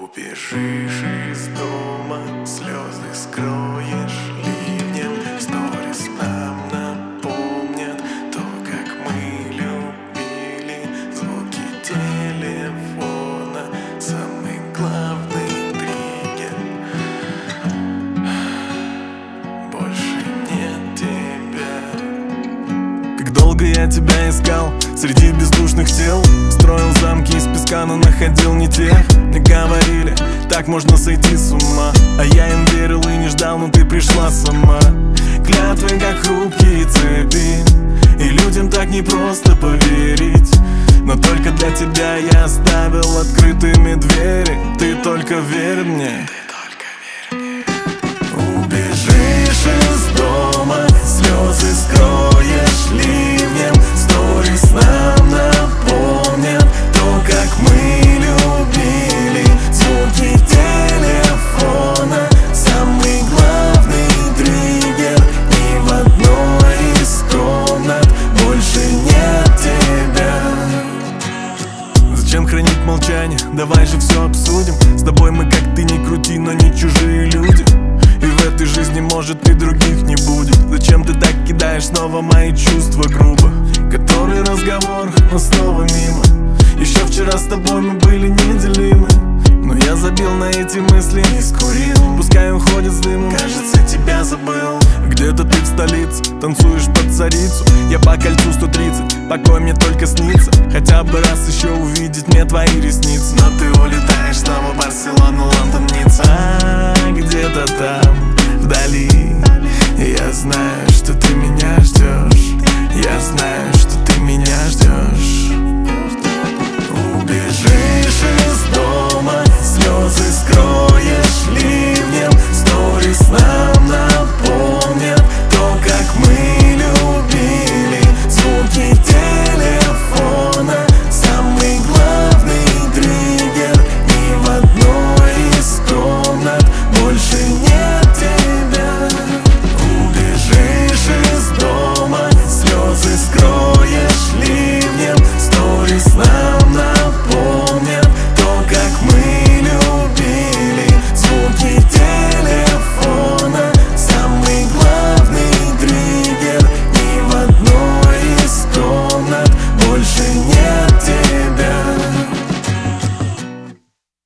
Убежишь из дома, слезы скроешь ливнем. Сторис нам напомнят то, как мы любили. Звуки телефона, самый главный триггер. Больше нет тебя. Как долго я тебя искал среди бездушных тел. Строил замки из песка, но находил не тех. Мне говорили, так можно сойти с ума, а я им верил и не ждал, но ты пришла сама. Клятвы, как хрупкие цепи, и людям так непросто поверить. Но только для тебя я оставил открытыми двери. Ты только верь мне. Убежишь из дома, слезы скроешь ливнем. Сторис нам напомнят то, как мы любили. Звуки телефона, самый главный триггер. Ни в одной из комнат больше нет тебя. Зачем хранить молчание? Давай же все обсудим. С тобой мы, как ты ни крути, но не чужие люди. И в этой жизни, может, и других не будет. Зачем ты так кидаешь снова мои чувства грубо? Который разговор, но снова мимо. Еще вчера с тобой мы были неделимы, но я забил на эти мысли и скурил. Пускай уходит с дымом, кажется, тебя забыл. Где-то ты в столице, танцуешь под царицу. Я по кольцу 130, покой мне только снится. Хотя бы раз еще увидеть мне твои ресницы. Но ты улетаешь